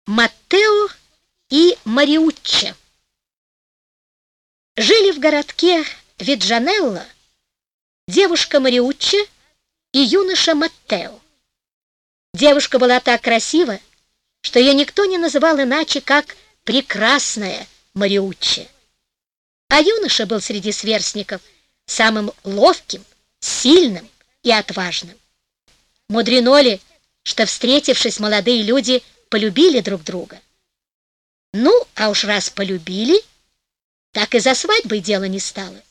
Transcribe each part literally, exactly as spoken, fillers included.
Маттео и Мариуччо. Жили в городке Виджанелло девушка Мариуччо и юноша Маттео. Девушка была так красива, что ее никто не называл иначе, как прекрасная Мариуччо. А юноша был среди сверстников самым ловким, сильным и отважным. Мудрено ли, что, встретившись, молодые люди полюбили друг друга? Ну, а уж раз полюбили, так и за свадьбой дело не стало.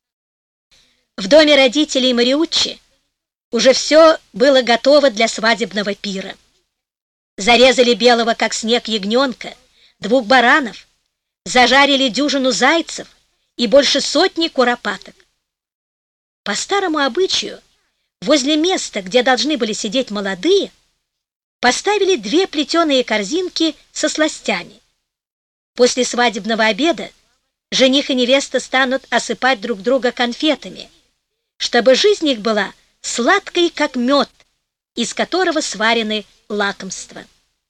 В доме родителей Мариуччо уже все было готово для свадебного пира. Зарезали белого, как снег, ягненка, двух баранов, зажарили дюжину зайцев и больше сотни куропаток. По старому обычаю, возле места, где должны были сидеть молодые, поставили две плетеные корзинки со сластями. После свадебного обеда жених и невеста станут осыпать друг друга конфетами, чтобы жизнь их была сладкой, как мед, из которого сварены лакомства.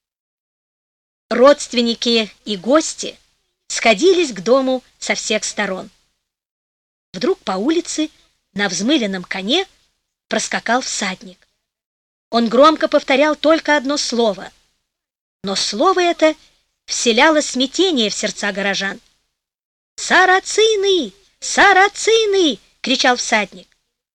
Родственники и гости сходились к дому со всех сторон. Вдруг по улице на взмыленном коне проскакал всадник. Он громко повторял только одно слово, но слово это вселяло смятение в сердца горожан. «Сарацины! Сарацины!» — кричал всадник.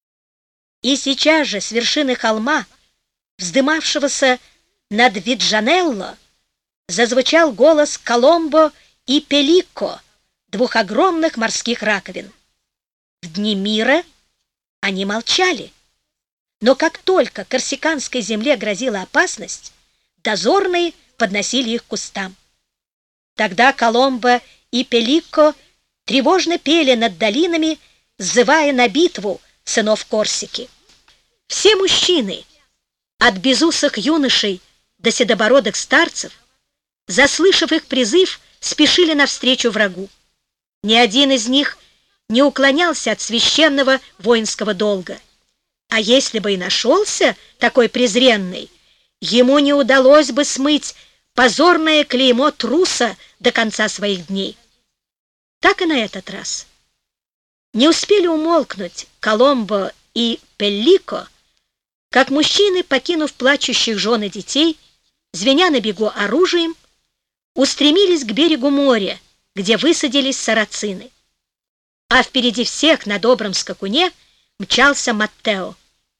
И сейчас же с вершины холма, вздымавшегося над Виджанелло, зазвучал голос Коломбо и Пеллико, двух огромных морских раковин. В дни мира они молчали, но как только корсиканской земле грозила опасность, дозорные подносили их к кустам. Тогда Коломбо и Пеллико тревожно пели над долинами, сзывая на битву сынов Корсики. Все мужчины, от безусых юношей до седобородых старцев, заслышав их призыв, спешили навстречу врагу. Ни один из них не уклонялся от священного воинского долга. А если бы и нашелся такой презренный, ему не удалось бы смыть позорное клеймо труса до конца своих дней. Так и на этот раз. Не успели умолкнуть Коломбо и Пеллико, как мужчины, покинув плачущих жен и детей, звеня на бегу оружием, устремились к берегу моря, где высадились сарацины. А впереди всех на добром скакуне мчался Маттео.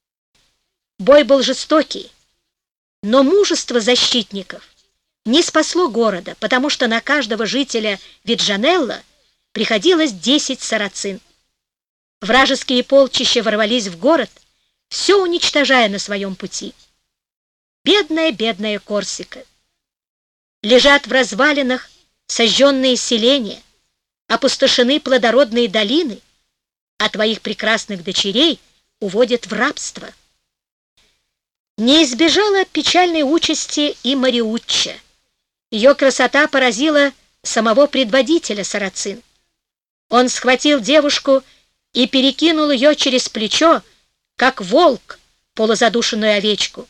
Бой был жестокий, но мужество защитников не спасло города, потому что на каждого жителя Виджанелло приходилось десять сарацин. Вражеские полчища ворвались в город, все уничтожая на своем пути. Бедная, бедная Корсика! Лежат в развалинах сожженные селения, опустошены плодородные долины, а твоих прекрасных дочерей уводят в рабство. Не избежала печальной участи и Мариуччо. Ее красота поразила самого предводителя сарацин. Он схватил девушку и перекинул ее через плечо, как волк полузадушенную овечку.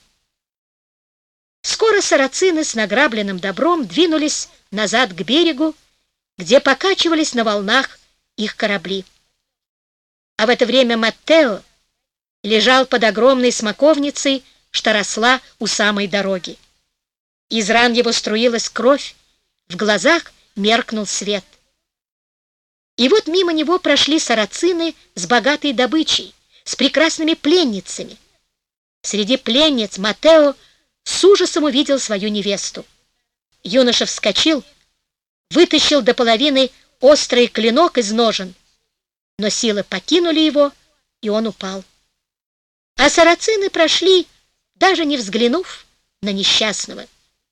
Скоро сарацины с награбленным добром двинулись назад к берегу, где покачивались на волнах их корабли. А в это время Маттео лежал под огромной смоковницей, что росла у самой дороги. Из ран его струилась кровь, в глазах меркнул свет. И вот мимо него прошли сарацины с богатой добычей, с прекрасными пленницами. Среди пленниц Маттео с ужасом увидел свою невесту. Юноша вскочил, вытащил до половины острый клинок из ножен, но силы покинули его, и он упал. А сарацины прошли, даже не взглянув на несчастного.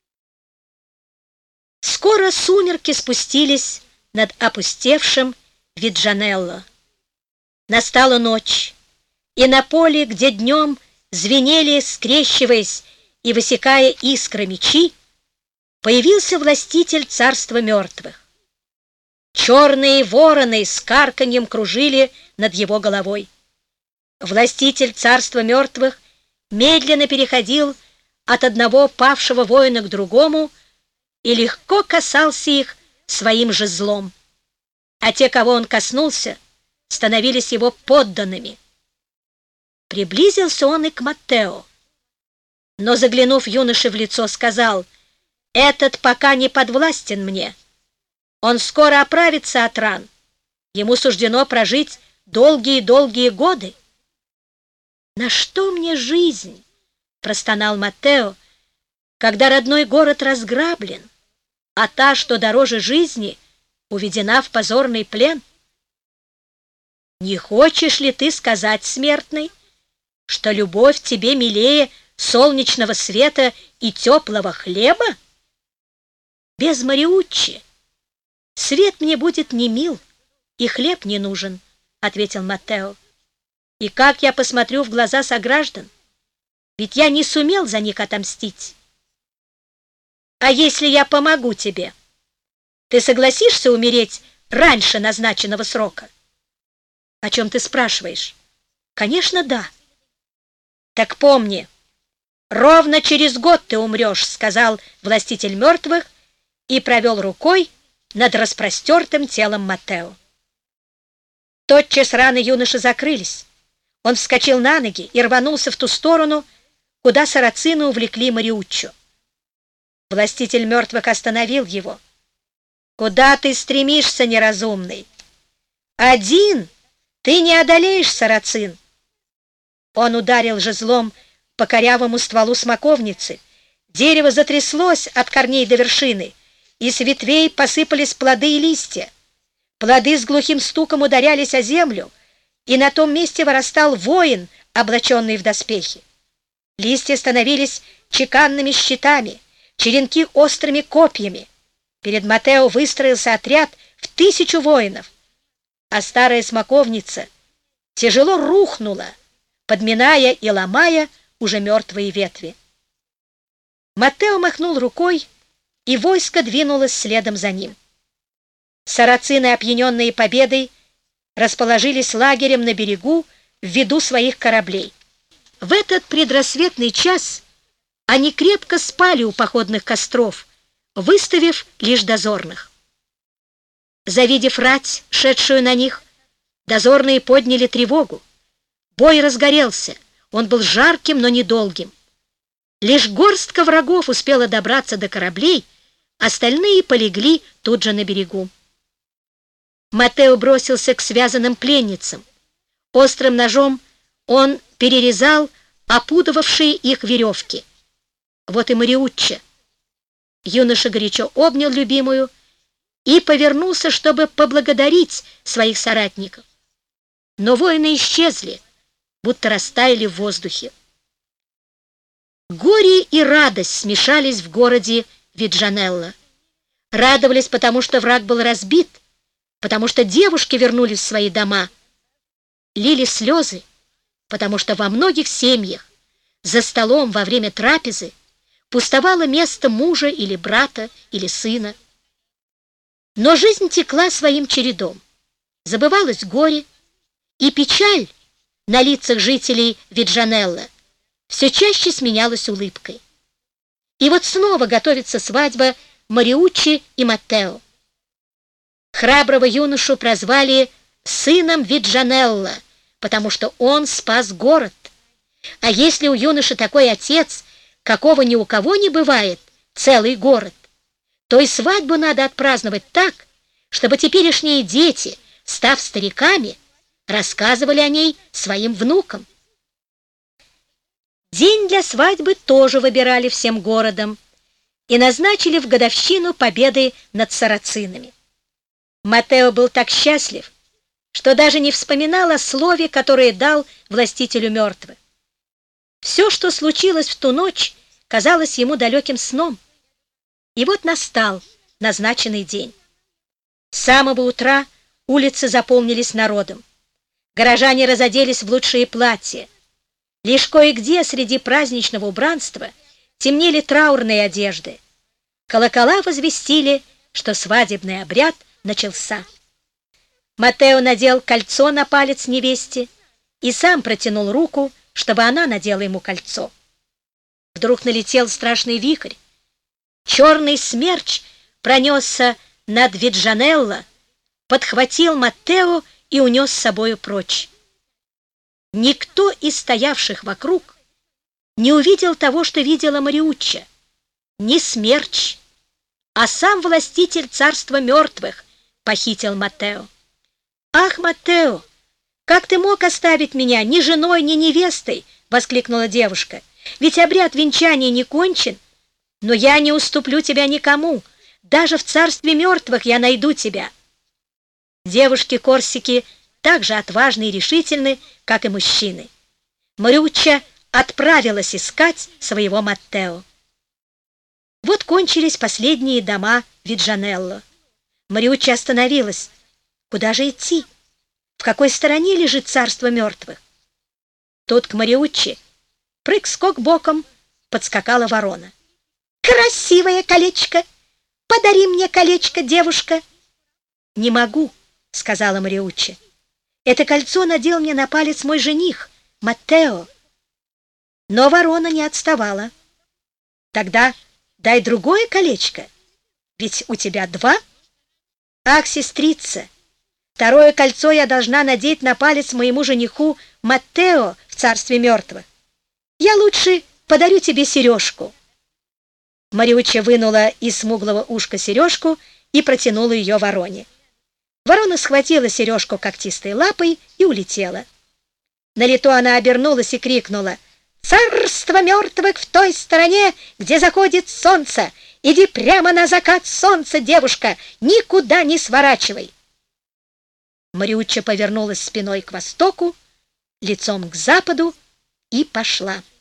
Скоро сумерки спустились над опустевшим Виджанелло. Настала ночь, и на поле, где днем звенели, скрещиваясь и высекая искры мечи, появился властитель царства мертвых. Черные вороны с карканьем кружили над его головой. Властитель царства мертвых медленно переходил от одного павшего воина к другому и легко касался их своим жезлом. А те, кого он коснулся, становились его подданными. Приблизился он и к Маттео, но, заглянув юноше в лицо, сказал: «Этот пока не подвластен мне. Он скоро оправится от ран. Ему суждено прожить долгие-долгие годы». «На что мне жизнь?» — простонал Маттео, «когда родной город разграблен, а та, что дороже жизни, уведена в позорный плен? Не хочешь ли ты сказать, смертный, что любовь тебе милее солнечного света и теплого хлеба? Без Мариуччи свет мне будет не мил, и хлеб не нужен», — ответил Маттео. «И как я посмотрю в глаза сограждан? Ведь я не сумел за них отомстить. А если я помогу тебе, ты согласишься умереть раньше назначенного срока?» «О чем ты спрашиваешь?» «Конечно, да». «Так помни, ровно через год ты умрешь», — сказал властитель мертвых и провел рукой над распростертым телом Маттео. Тотчас раны юноши закрылись. Он вскочил на ноги и рванулся в ту сторону, куда сарацины увлекли Мариуччо. Властитель мертвых остановил его. «Куда ты стремишься, неразумный? Один ты не одолеешь сарацин». Он ударил жезлом по корявому стволу смоковницы. Дерево затряслось от корней до вершины, и с ветвей посыпались плоды и листья. Плоды с глухим стуком ударялись о землю, и на том месте вырастал воин, облаченный в доспехи. Листья становились чеканными щитами, черенки острыми копьями. Перед Маттео выстроился отряд в тысячу воинов, а старая смоковница тяжело рухнула, подминая и ломая уже мертвые ветви. Маттео махнул рукой, и войско двинулось следом за ним. Сарацины, опьяненные победой, расположились лагерем на берегу в виду своих кораблей. В этот предрассветный час они крепко спали у походных костров, выставив лишь дозорных. Завидев рать, шедшую на них, дозорные подняли тревогу. Бой разгорелся, он был жарким, но недолгим. Лишь горстка врагов успела добраться до кораблей, остальные полегли тут же на берегу. Маттео бросился к связанным пленницам. Острым ножом он перерезал опутывавшие их веревки. Вот и Мариуччо. Юноша горячо обнял любимую и повернулся, чтобы поблагодарить своих соратников. Но воины исчезли, будто растаяли в воздухе. Горе и радость смешались в городе Виджанелло. Радовались, потому что враг был разбит, потому что девушки вернулись в свои дома. Лили слезы, потому что во многих семьях за столом во время трапезы пустовало место мужа или брата или сына. Но жизнь текла своим чередом. Забывалось горе, и печаль на лицах жителей Виджанелло все чаще сменялась улыбкой. И вот снова готовится свадьба Мариуччи и Маттео. Храброго юношу прозвали сыном Виджанелло, потому что он спас город. А если у юноши такой отец, какого ни у кого не бывает, целый город, то и свадьбу надо отпраздновать так, чтобы теперешние дети, став стариками, рассказывали о ней своим внукам. День для свадьбы тоже выбирали всем городом и назначили в годовщину победы над сарацинами. Маттео был так счастлив, что даже не вспоминал о слове, которое дал властителю мертвых. Все, что случилось в ту ночь, казалось ему далеким сном. И вот настал назначенный день. С самого утра улицы заполнились народом. Горожане разоделись в лучшие платья. Лишь кое-где среди праздничного убранства темнели траурные одежды. Колокола возвестили, что свадебный обряд начался. Маттео надел кольцо на палец невесте и сам протянул руку, чтобы она надела ему кольцо. Вдруг налетел страшный вихрь, Черный смерч пронесся над Виджанелло, подхватил Маттео и унес с собою прочь. Никто из стоявших вокруг не увидел того, что видела Мариучча. Не смерч, а сам властитель царства мертвых похитил Маттео. «Ах, Маттео, как ты мог оставить меня ни женой, ни невестой?» — воскликнула девушка. «Ведь обряд венчания не кончен, но я не уступлю тебя никому. Даже в царстве мертвых я найду тебя». Девушки Корсики так же отважны и решительны, как и мужчины. Мариучча отправилась искать своего Маттео. Вот кончились последние дома Виджанелло. Мариучча остановилась. Куда же идти? В какой стороне лежит царство мертвых? Тут к Мариучче прыг-скок боком подскакала ворона. «Красивое колечко! Подари мне колечко, девушка!» «Не могу», — сказала Мариучча. «Это кольцо надел мне на палец мой жених, Маттео». Но ворона не отставала. «Тогда дай другое колечко, ведь у тебя два». «Ах, сестрица, второе кольцо я должна надеть на палец моему жениху Маттео в царстве мертвых. Я лучше подарю тебе сережку». Мариучча вынула из смуглого ушка сережку и протянула ее вороне. Ворона схватила сережку когтистой лапой и улетела. На лету она обернулась и крикнула: «Царство мертвых в той стороне, где заходит солнце! Иди прямо на закат солнца, девушка, никуда не сворачивай!» Мариучча повернулась спиной к востоку, лицом к западу и пошла.